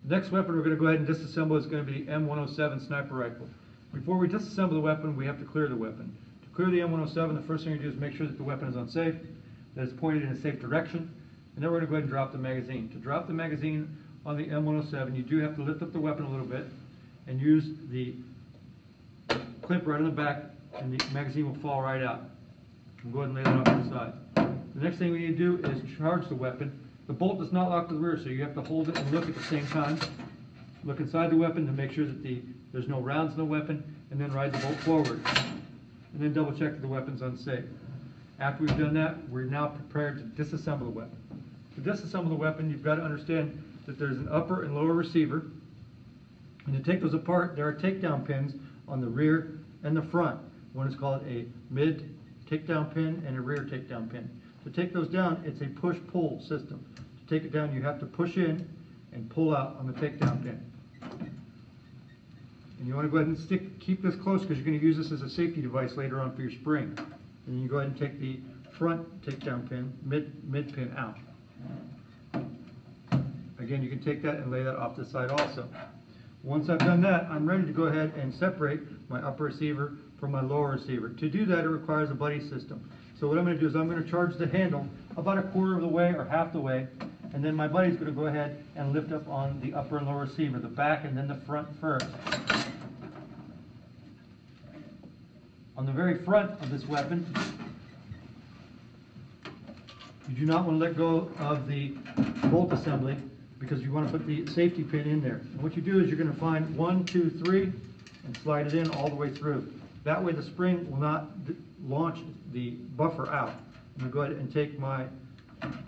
The next weapon we're going to go ahead and disassemble is going to be the M107 sniper rifle. Before we disassemble the weapon, we have to clear the weapon. To clear the M107, the first thing you do is make sure that the weapon is unsafe, that it's pointed in a safe direction, and then we're going to go ahead and drop the magazine. To drop the magazine on the M107, you do have to lift up the weapon a little bit and use the clip right on the back, and the magazine will fall right out. We'll go ahead and lay that off to the side. The next thing we need to do is charge the weapon. The bolt does not lock to the rear, so you have to hold it and look at the same time. Look inside the weapon to make sure that there's no rounds in the weapon, and then ride the bolt forward. And then double check that the weapon's unsafe. After we've done that, we're now prepared to disassemble the weapon. To disassemble the weapon, you've got to understand that there's an upper and lower receiver. And to take those apart, there are takedown pins on the rear and the front. One is called a mid takedown pin and a rear takedown pin. To take those down, it's a push-pull system. To take it down, you have to push in and pull out on the takedown pin. And you want to go ahead and keep this close because you're going to use this as a safety device later on for your spring. And then you go ahead and take the front takedown pin, mid pin out. Again, you can take that and lay that off to the side also. Once I've done that, I'm ready to go ahead and separate my upper receiver from my lower receiver. To do that, it requires a buddy system. So what I'm going to do is I'm going to charge the handle about a quarter of the way or half the way, and then my buddy's going to go ahead and lift up on the upper and lower receiver, the back and then the front first. On the very front of this weapon, you do not want to let go of the bolt assembly because you want to put the safety pin in there. And what you do is you're going to find 1, 2, 3 and slide it in all the way through. That way the spring will not launch the buffer out. I'm going to go ahead and take my